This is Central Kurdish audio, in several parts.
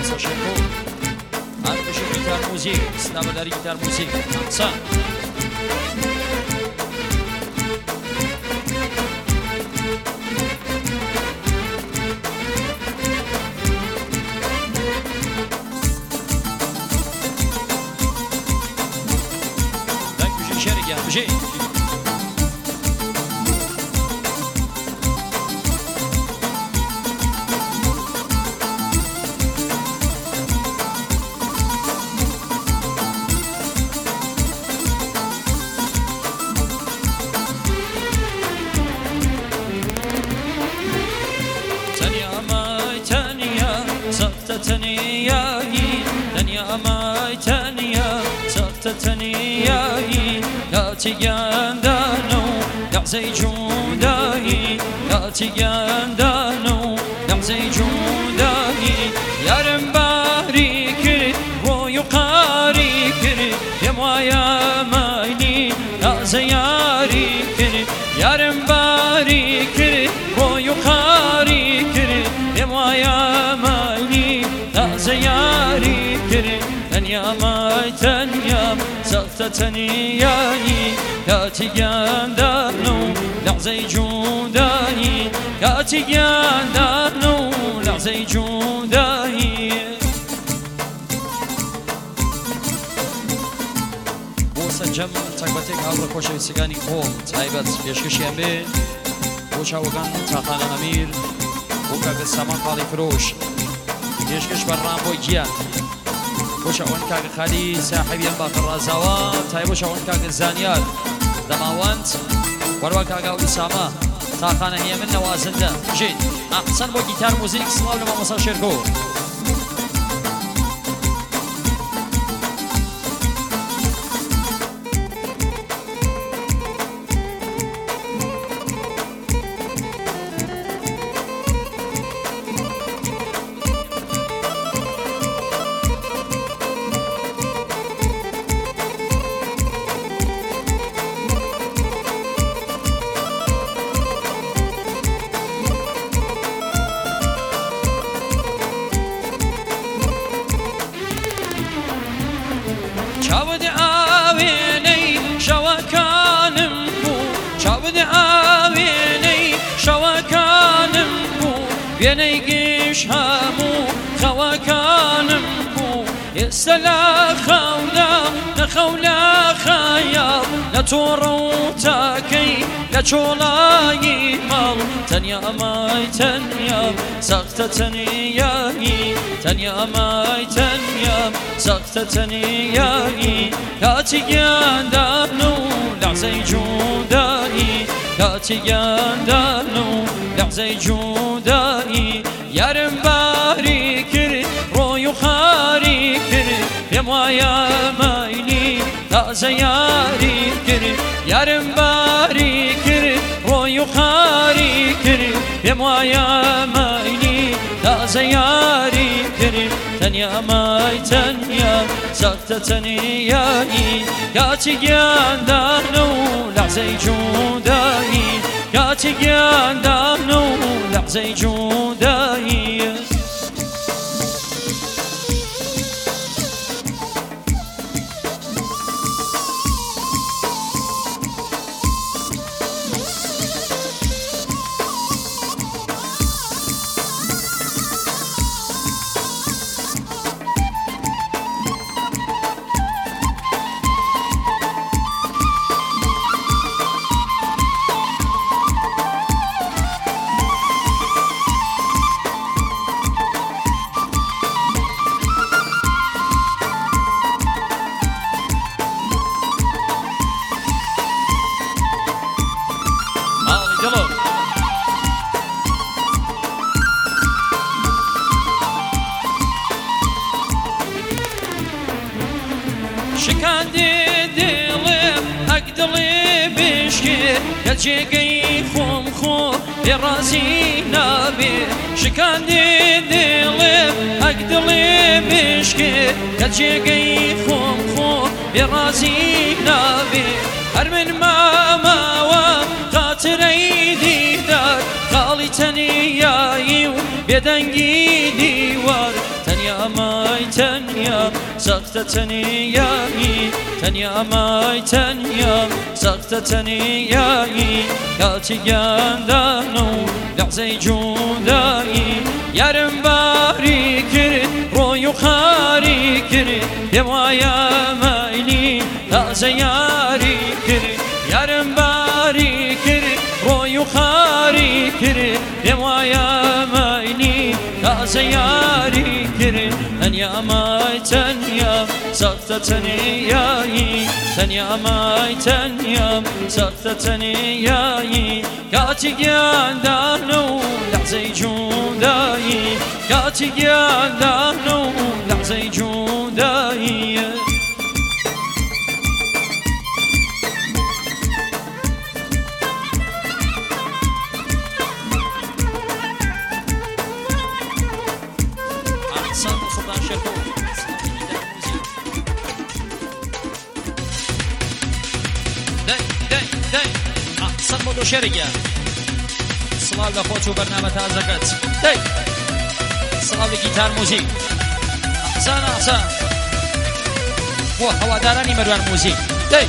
Sashenko Arkadaşı gitar müziği Sınavları gitar müziği Aksan Ben gücü içeri gelmişim تنياي دنيا ما تنيا صرت تنياي لا تياندانو يعزي جوداي لا تياندانو يعزي جوداي يا رمباري كري ويقاري كري يا مويا مايني لا زياري كري يا رمباري كري ويقاري كري يا مويا مايني زياري كري دنيا ما تنيا سقطة تنياي كاتيان دانو لعزي جوداي كاتيان دانو لعزي جوداي وسجم تكبتك هاورا كوشي سيغاني قوم تايبت بيشكشيان بي وشاوغان تاخان امير وكاك السمان قالي فروش يشكش برنامج بوجيان وش اون كاك خالي صاحب ينباق الرازاوا تاي وش اون كاك الزانيات دماوانت وروا كاك او اسامه تاخانه هي من نوازنده جيد احسن بو جيتار موزيك سلاو لما مسا شركو شاود آوینی شوکانم بو شاود آوینی شوکانم بو بینی گیش همو خواکانم بو استلا خولا نخولا خیال نتورو تاکی نچولای مال تنیا مای تنیا سخت تنیایی تنیا مای تنیا سخت تنیایی کاتیان دانو لحظه جودایی کاتیان دانو لحظه جودایی یارم باری کرد روی خاری کرد یمایا مایلی تازه یاری کرد یارم باری کرد روی خاری کرد یمایا مایلی تازه یاری کرد تنیا مای تنیا سخت تنیایی کاتیان دانو لحظه جودایی کاتیان دانو لحظه جودایی شکندی دلم اگدلی بشکی گلچگی خوم خو برازی نبی شکندی دلم اگدلی بشکی گلچگی خوم خو برازی نبی هر من ماما و خاطری دیدار خالی تنیایی و بدنگی دیوار تنیا ما تنيا سقط تنياي تنيا ماي تنيا سقط تنياي كاتي جاندانو لحظي جوداي يارم باري كري رويو خاري كري يوايا مايلي تازياري كري يارم باري كري رويو خاري كري يوايا مايلي تازياري كري تنيا ماي تنيا سقط تنياي تنيا ماي تنيا سقط تنياي كاتي جاندانو لحظي جوداي كاتي جاندانو لحظي جوداي صمدوا شرقة صلاة لخوتو برنامج تازقت داي صلاة لجيتار موزيك أحسان وهواداراني مروان موزيك داي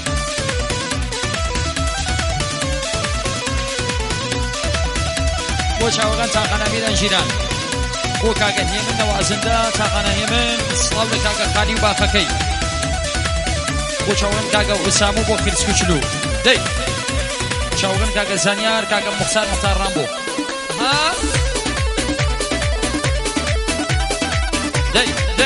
وشاوغان تاقنا ميدان جيران وكاقا هيمن نوازندا تاقنا هيمن صلاة لكاقا خالي وباقاكي وشاوغان كاقا وسامو بو كرسكوشلو داي شاوغن كاكا زانيار كاكا مختار رامبو ها داي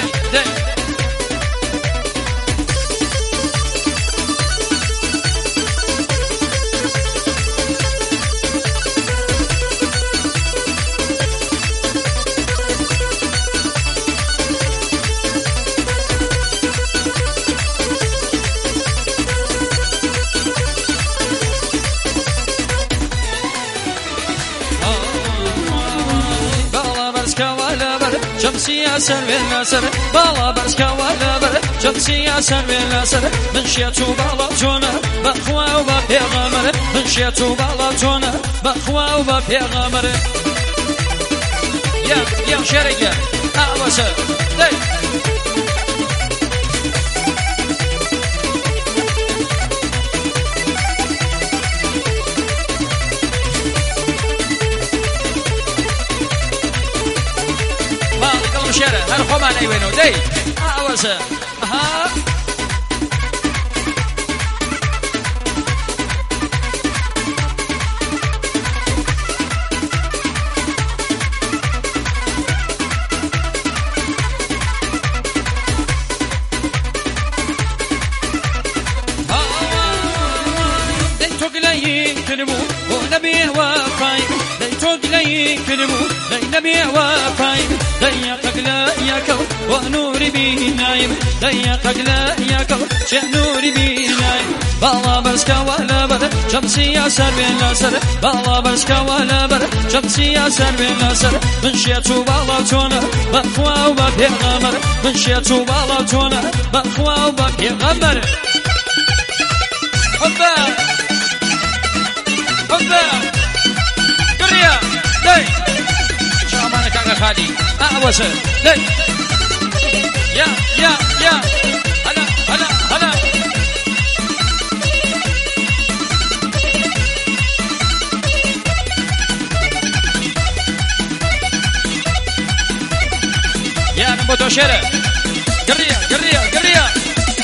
شمسية سر ولا سر بالا برسكا ولا بر شمسية سر ولا سر من شيتو بالا جونا بخوا وببيغمر من شيتو بالا جونا بخوا وببيغمر يا شرقة أعوسة داي شارع هنخو معنا يوينو داي أعوسة ها ديتو قليل كلمو ونبي وفايم ديتو قليل كلمو نبي وفايم ضيق قلاياك ونوري بي نايم ضيق قلاياك شنوري بي نايم بالا برسكا ولا بر شمسية سر بلا سر بالا برسكا ولا بر شمسية سر بلا سر من شيتو بالا تونا بخوا وببيغمر من شيتو بالا تونا بخوا وببيغمر حبا قرية داي شامانك على خالي أعوسة لي يا هلا يا نبوتو شيرة قرية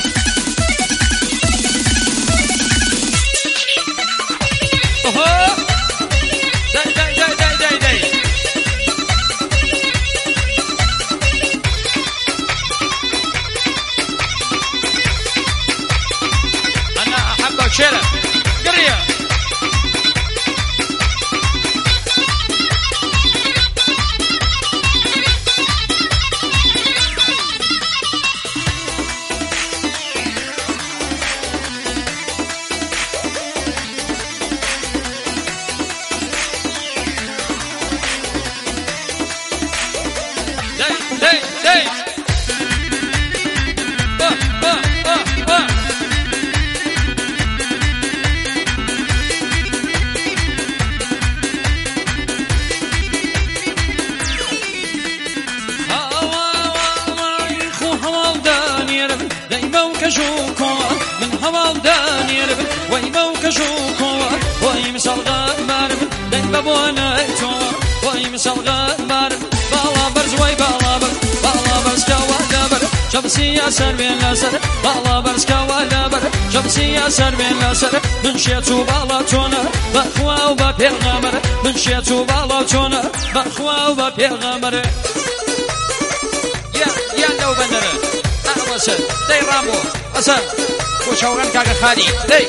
داي شيرة قرية سلغمر بالا برز وي بالا برز كوالبر شمسية سر بين لسر بالا برز كوالبر شمسية سر بين لسر من شيتو بالا تونا بخوا وببيغمر من شيتو بالا تونا بخوا وببيغمر يا لو بندر أبسل دي رامو أسل وشوغن كاكا خالي دي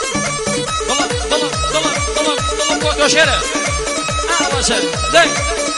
ضلم بوتو شيرة أبسل دي